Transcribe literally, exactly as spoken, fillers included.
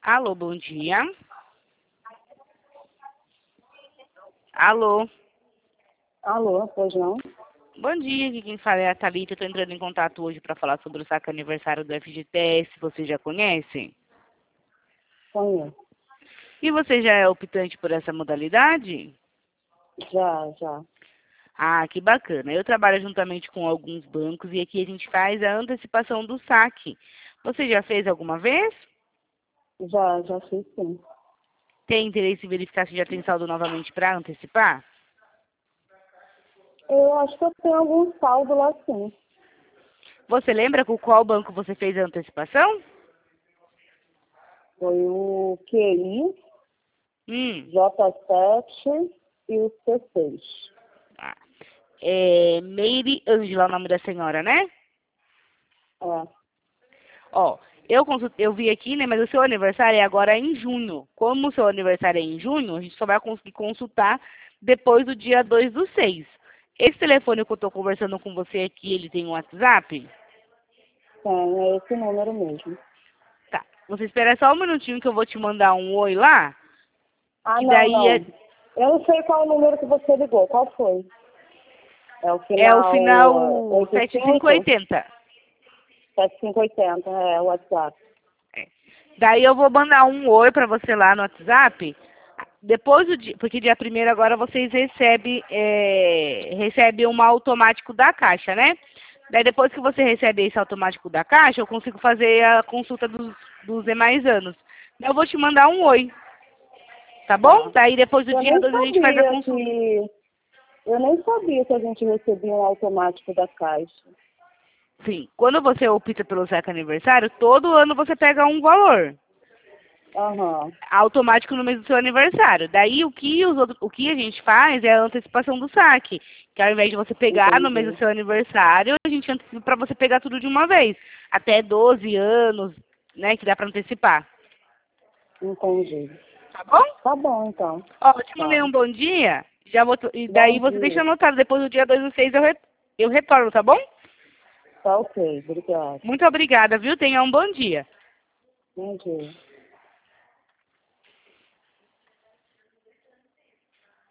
Alô, bom dia. Alô. Alô, pois não? Bom dia, aqui quem fala é a Thalita. Eu estou entrando em contato hoje para falar sobre o saque aniversário do F G T S. Você já conhece? Conheço. E você já é optante por essa modalidade? Já, já. Ah, que bacana. Eu trabalho juntamente com alguns bancos e aqui a gente faz a antecipação do saque. Você já fez alguma vez? Já, já fiz sim. Tem interesse em verificar se já tem saldo novamente para antecipar? Eu acho que eu tenho algum saldo lá sim. Você lembra com qual banco você fez a antecipação? Foi o Q I, Hum. J sete e o C seis. Ah. É Meire Ângela, o nome da senhora, né? É. Ó, eu, consult... eu vi aqui, né, mas o seu aniversário é agora em junho. Como o seu aniversário é em junho, a gente só vai conseguir consultar depois do dia dois do seis. Esse telefone que eu tô conversando com você aqui, ele tem um WhatsApp? Tem, é esse número mesmo. Tá. Você espera só um minutinho que eu vou te mandar um oi lá. Ah, Que não, daí é, não. Eu não sei qual o número que você ligou. Qual foi? É o é o final final oitenta e sete cinco cinco? oito zero. sete cinco oito zero, é o WhatsApp. É. Daí eu vou mandar um oi pra você lá no WhatsApp. Depois do dia, porque dia primeiro agora vocês recebem, é, recebem um automático da Caixa, né? Daí depois que você recebe esse automático da Caixa, eu consigo fazer a consulta dos, dos demais anos. Daí eu vou te mandar um oi, tá bom? Tá. Daí depois do Eu dia nem dois a gente faz a sabia consulta. que... Eu nem sabia que a gente recebia um automático da Caixa. Sim, quando você opta pelo saque aniversário, todo ano você pega um valor Aham. automático no mês do seu aniversário. Daí o que, os outros, o que a gente faz é a antecipação do saque. Que ao invés de você pegar no mês do Entendi. seu aniversário, a gente antecipa para você pegar tudo de uma vez. Até doze anos, né, que dá para antecipar. Entendi. Tá bom? Tá bom, então. Ó, eu te mandei Tá. um bom dia. Já vou, e daí Bom você deixa dia. anotado. Depois do dia dois do seis eu, re, eu retorno, tá bom? Tá ok. Obrigada. Muito obrigada, viu? Tenha um bom dia. Bom dia.